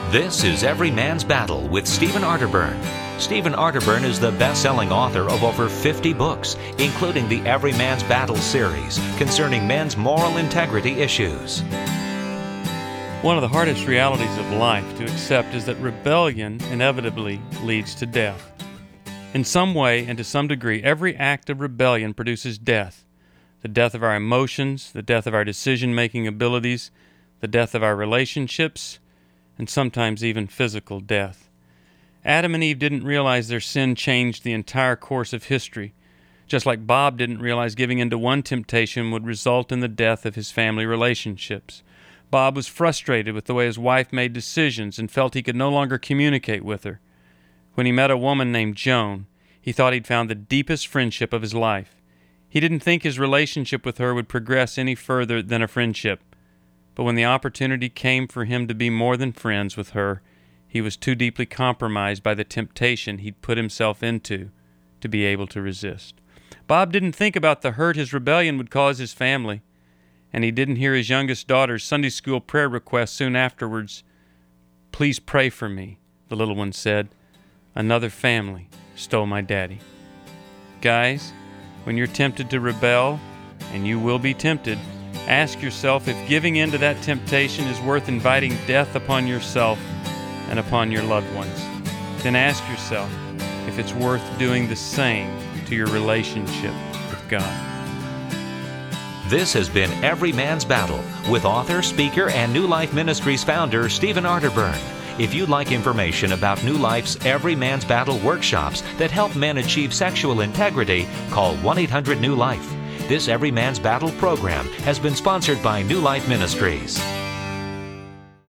This is Every Man's Battle with Stephen Arterburn. Stephen Arterburn is the best-selling author of over 50 books, including the Every Man's Battle series concerning men's moral integrity issues. One of the hardest realities of life to accept is that rebellion inevitably leads to death. In some way and to some degree, every act of rebellion produces death. The death of our emotions, the death of our decision-making abilities, the death of our relationships, and sometimes even physical death. Adam and Eve didn't realize their sin changed the entire course of history, just like Bob didn't realize giving in to one temptation would result in the death of his family relationships. Bob was frustrated with the way his wife made decisions and felt he could no longer communicate with her. When he met a woman named Joan, he thought he'd found the deepest friendship of his life. He didn't think his relationship with her would progress any further than a friendship. But when the opportunity came for him to be more than friends with her, he was too deeply compromised by the temptation he'd put himself into to be able to resist. Bob didn't think about the hurt his rebellion would cause his family, and he didn't hear his youngest daughter's Sunday school prayer request soon afterwards. "Please pray for me," the little one said. "Another family stole my daddy." Guys, when you're tempted to rebel, and you will be tempted, ask yourself if giving in to that temptation is worth inviting death upon yourself and upon your loved ones. Then ask yourself if it's worth doing the same to your relationship with God. This has been Every Man's Battle with author, speaker, and New Life Ministries founder Stephen Arterburn. If you'd like information about New Life's Every Man's Battle workshops that help men achieve sexual integrity, call 1-800-NEW-LIFE. This Every Man's Battle program has been sponsored by New Life Ministries.